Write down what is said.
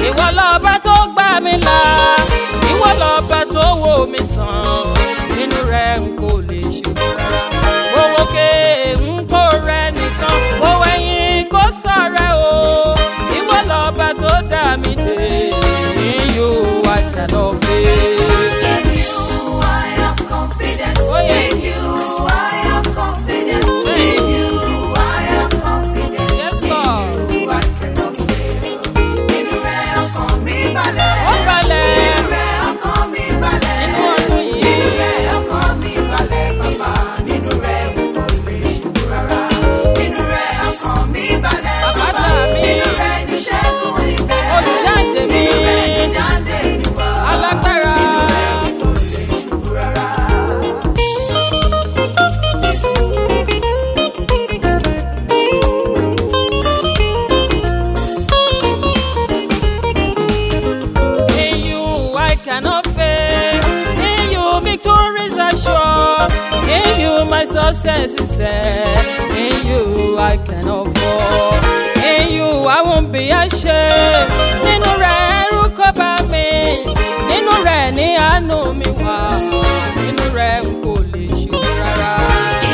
ìwọ lọ́ba tó gbà mí là, ìwọ lọ́ba tó wò mí sàn, nínú rẹ̀ n kò lè ṣubú rárá. Owó ké n kò rẹ̀ nìkan, owó ẹ̀yìn kò sọ̀rẹ́ o, ìwọ lọ́ba tó dá mi dé, in you I cannot fail. In you I have confidence. Oh, yes. In you I have confidence. In you I have confidence. Yes, In Lord. you I cannot fail. Nínú rẹ̀ ọkàn mi balẹ̀. Ó balẹ̀. Nínú rẹ̀ ọkàn mi balẹ̀. Nínú ọdún yìí. Nínú rẹ̀ ọkàn mi balẹ̀ bàbá. Nínú rẹ̀ n kò lè ṣubú rárá. Nínú rẹ̀ ọkàn mi balẹ̀ bàbá. Àpáta mi. Nínú rẹ̀ ní ṣẹ́gun ibẹ̀. Olùdáǹdè mi. Nínú rẹ̀ ní dáǹdè mi wá. Alágbára. Kò lè ṣubú rárá. In you I cannot fail. In you victory is assured. In you my success is there. In you I cannot fall. In you I won't be ashamed. Nínú rẹ̀ ẹ̀rù kò bà mí. Nínú rẹ̀ ní àánú mi wà. Nínú rẹ̀ n kò lè ṣubú rárá.